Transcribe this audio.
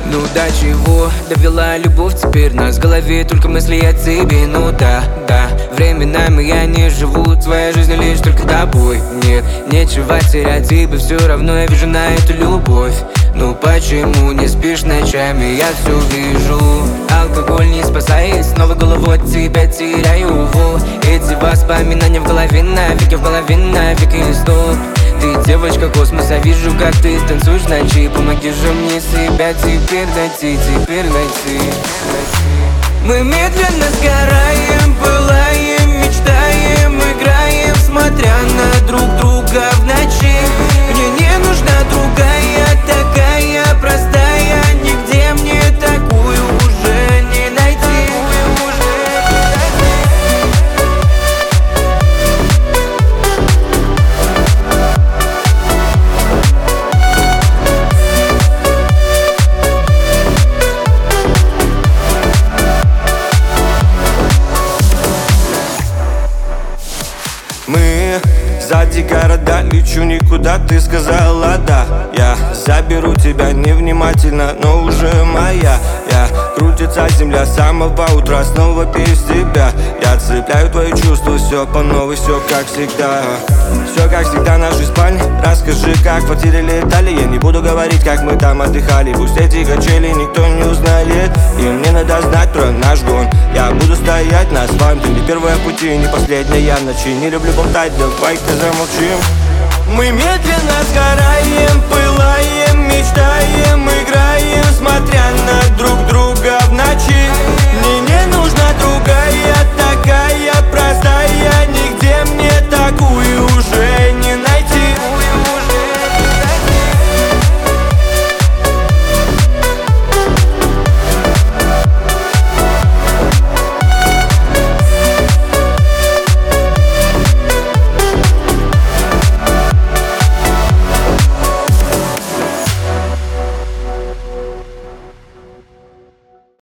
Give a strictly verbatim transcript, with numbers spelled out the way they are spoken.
Ну до чего довела любовь теперь нас? В голове только мысли о тебе. Ну да, да, временами я не живу твоей жизнью лишь только тобой. Нет, нечего терять, ибо все равно я вижу на эту любовь. Ну почему не спишь ночами, я все вижу. Алкоголь не спасает, снова голову от тебя теряю. Во, эти воспоминания в голове навеки, в голове навеки стоп. Ты девочка космоса, вижу, как ты танцуешь в ночи. Помоги же мне себя теперь найти, теперь найти. Мы медленно сгораем, пылаем, мечтаем, играем, смотря на друг друга в ночи. Мне не нужна другая, такая простая, нигде мне такую уже не найти. Мы сзади города, лечу никуда, ты сказала да. Я заберу тебя невнимательно, но уже моя. Я крутится земля с самого утра, снова без тебя. Я цепляю твои чувства, все по новой, все как всегда. Все как всегда, нашей спальни. Расскажи, как в квартире летали. Я не буду говорить, как мы там отдыхали. Пусть эти качели никто не узнает. И мне надо знать про наш гон. Я буду стоять на асфальте, не первая пути, не последняя ночи. Не люблю болтать, давай-ка замолчим. Мы медленно сгораем, пылаем, мечтаем,